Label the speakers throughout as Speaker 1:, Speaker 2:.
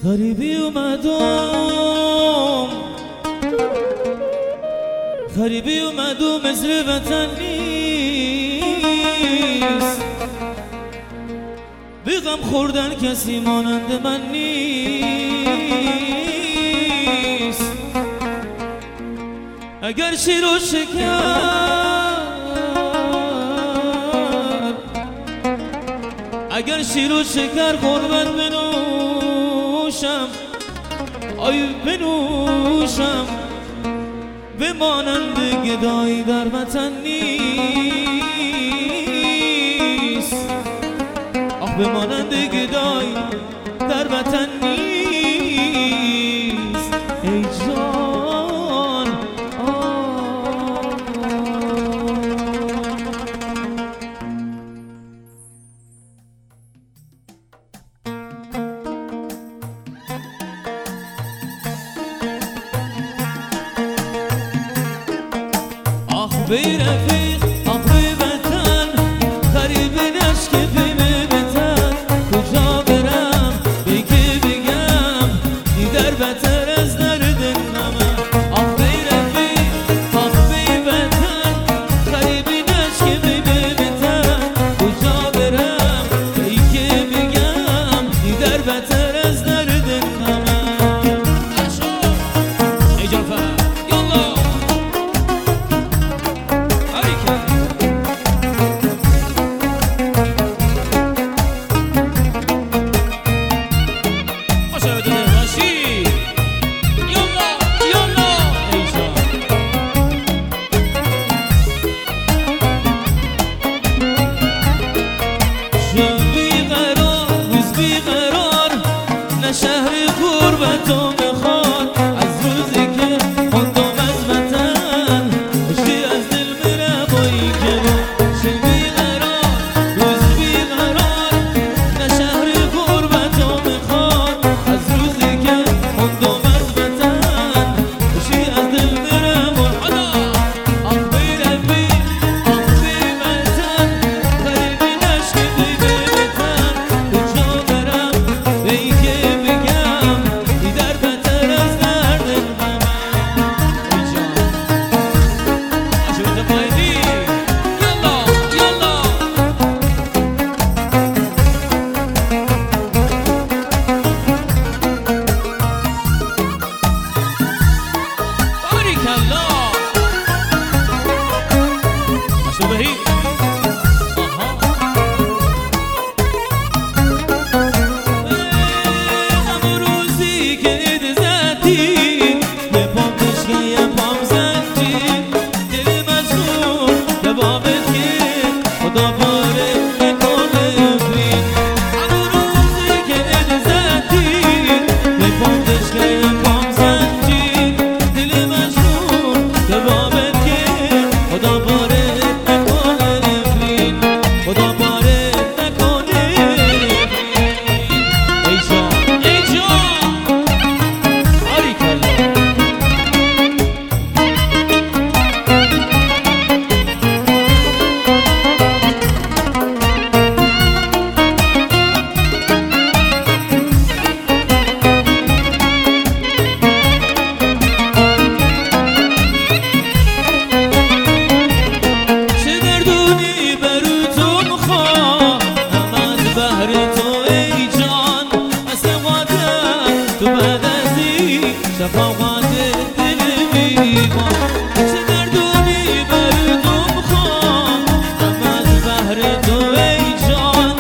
Speaker 1: غریبی اومدم غریبی اومدم مثل وطن نیست بی غم خوردن کسی مانند من نیست اگر شیر و شکر قربت بنوشم آی بنوشم به مانند گدایی در وطن نیست آخ به مانند گدایی در وطن نیست ای جان بی رفیق آخ بی وطن غریب نشک بی بتن کجا برم بگی بگم دیدر بتر از درد نمم آخ بی رفیق آخ بی وطن غریب نشک بی بتن کجا برم بگی بگم دیدر بتر از درد نمم ای جعفر یالله شهر غربتو میخواد از روزی که خوندم از وطن خوشی از دل میره با این گلو شل بیقرار روز بیقرار نه شهر غربتو میخواد از روزی که خوندم از وطن خوشی از دل میره با آخ بی رفیق آخ بی وطن غریبی نشکی بی وطن کجا برم به این که شفاقت دل بیمان چه دردونی بردم خواه هم از بحر تو ای جان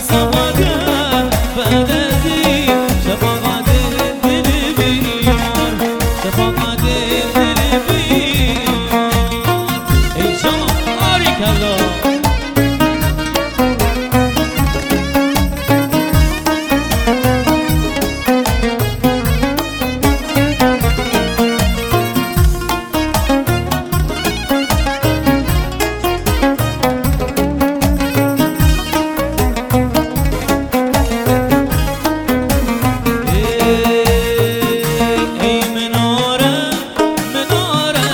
Speaker 1: اصابادم بعد از این شفاقت دل بیمان شفاقت دل بیمان ای جان باریکالله مناره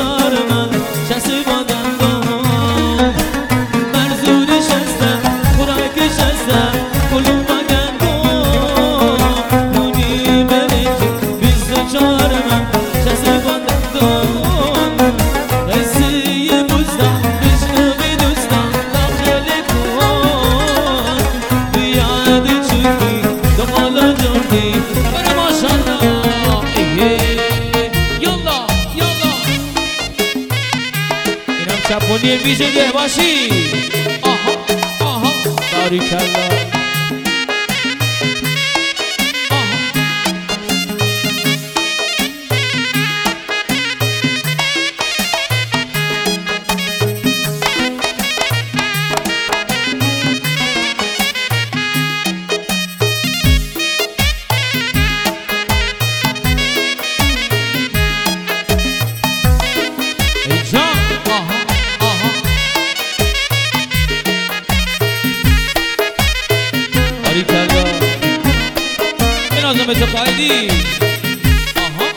Speaker 1: جار من شسی بادندم مرزودی شستم خوراکی شستم کلوم بگندم کنی بریجی 24 من شسی بادندم قصی بوزدم بشنوی دوستم داخل کوان بیادی چونی دمالا جوندی بره ماشالله چپونی ویژگه باشی آها آها باریکالله متقاعدی آها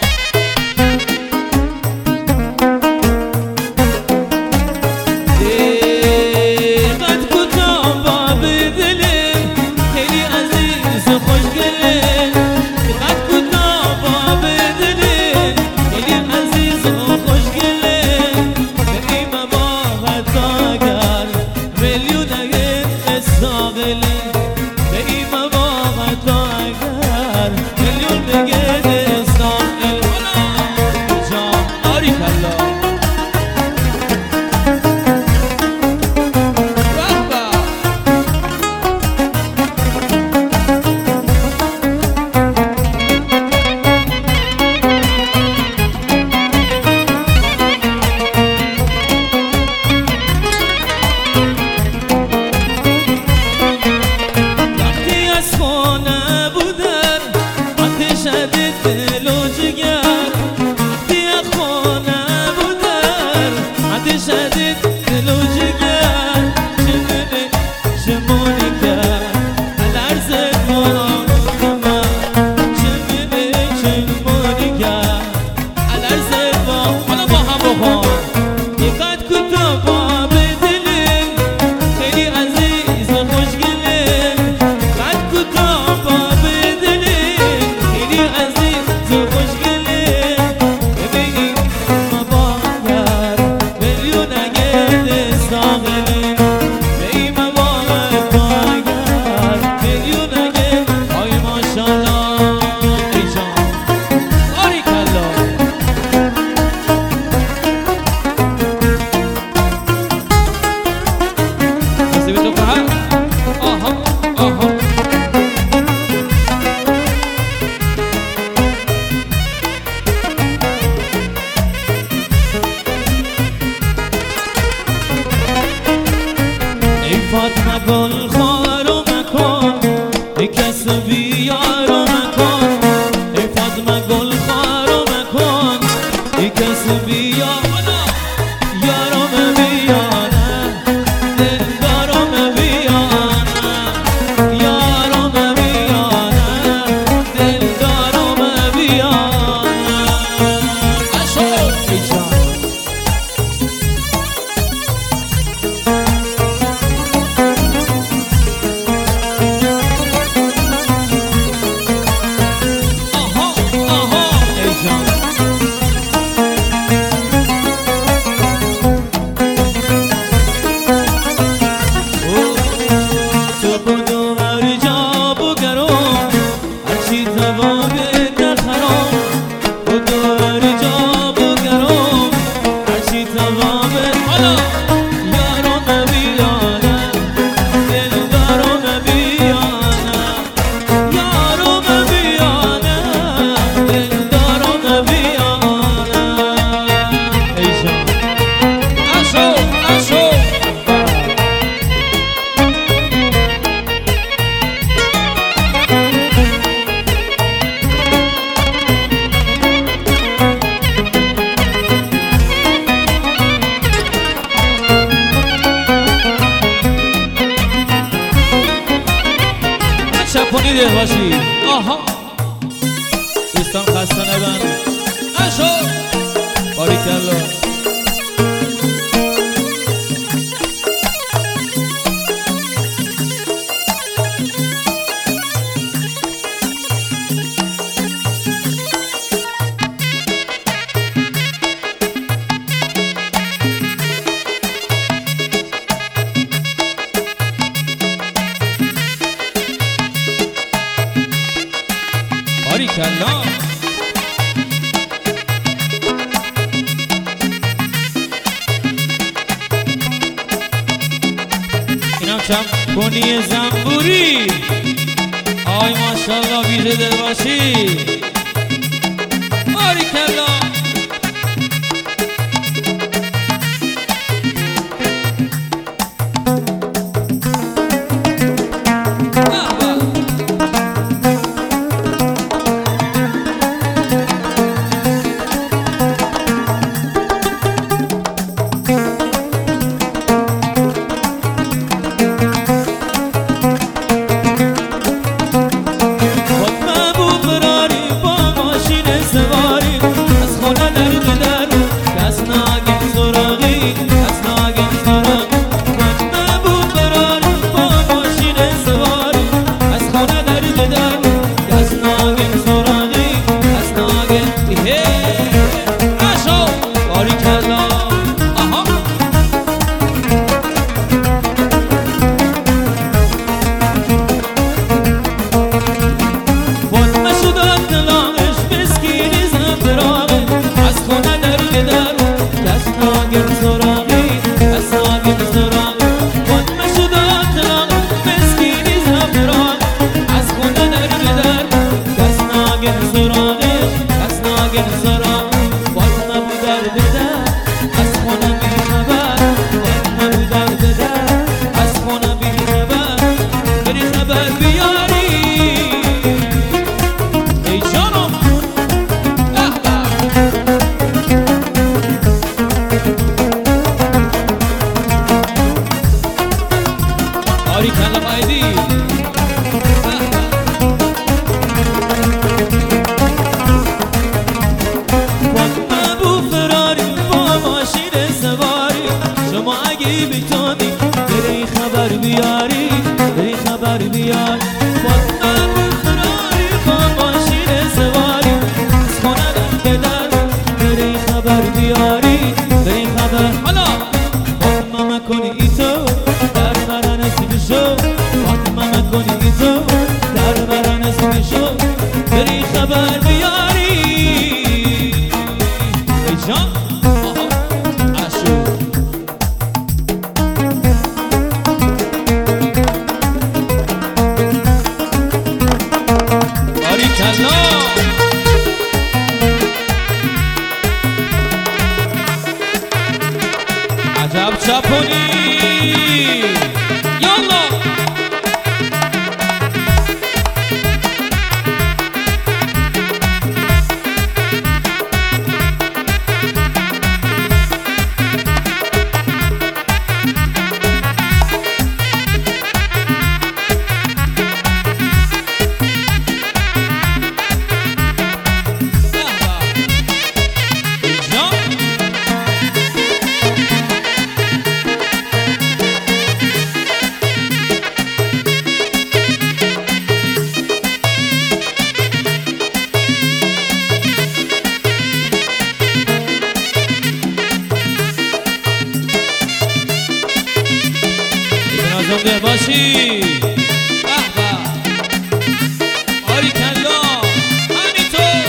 Speaker 1: قد کتام باب دلم خیلی عزیز و خوشگلم قد کتام باب دلم خیلی عزیز و خوشگلم به این مباغت آگر میلیون اگه استاقلم به این مباغت آگر میلیون بگه استاقل جان باریکالله شدید دل و جگر چمونه چمونه کرد الارز بانو من چمونه چمونه کرد الارز بانو حالا با هم بخوان یکت کتا باب دلم خیلی عزیز و خوشگلم قد کتا باب دلم خیلی عزیز و خوشگلم ببینیم فاطمه گل خوارو مکن ای کس بیارو مکن ای فاطمه گل خوارو مکن ای کس بیارو یارو بیانه دلدارو بیانه یارو بیانه دلدارو بیانه اشو ای جان چپونی ده باشی آها دوستان خسته نبند اشو باریکالله عجب کنی زنبوری آی ماشاءالله ویژه دل باشی باریکلا عجب چپونی یالا زنده باشی احبا باریکلا همینطور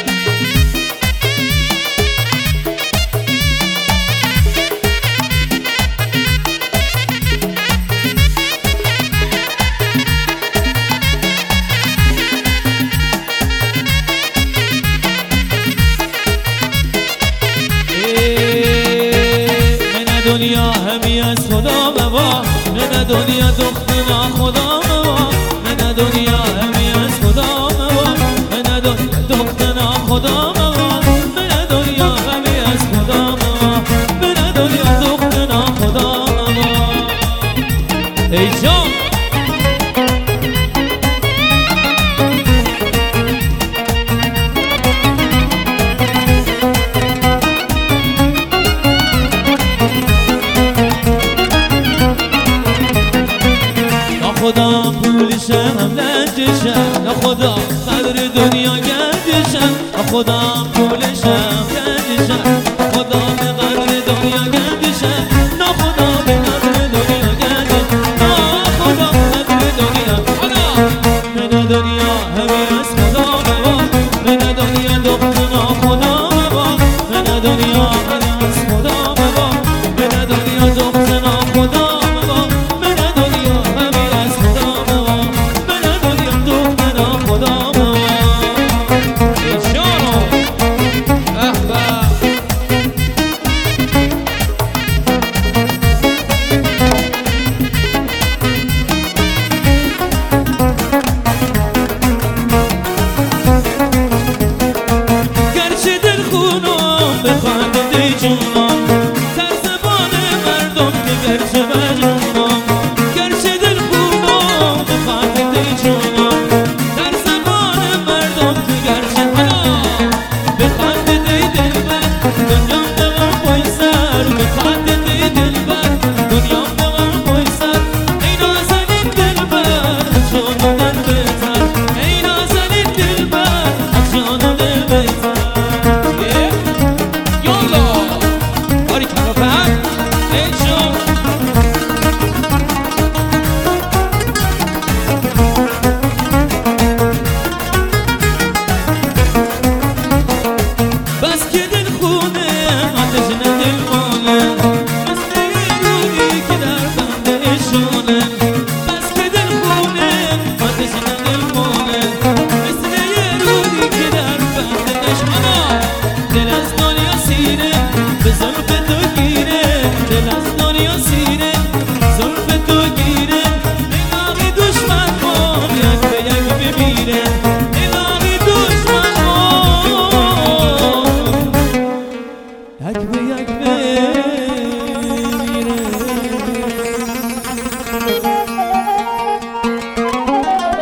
Speaker 1: من دنیا همی از خدا بوا من دنیا دختنا خدا موا من دنیا همی از خدا موا من دنیا دختنا خدا موا من دنیا همی از خدا موا من دنیا دختنا خدا موا ای جان خدا پولشم لنجشم نه خدا قدر دنیا گردشم نه خدا پولشم لنجشم خدا به قدر دنیا گردشم نه خدا به قدر دنیا گردشم نه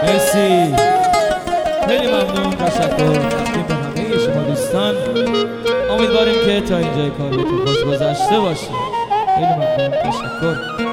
Speaker 1: مرسی، خیلی ممنون، تشکر تقدیم به همه شما دوستان. امیدواریم که تا اینجای کارتون خوش گذشته باشه. خیلی ممنون، تشکر.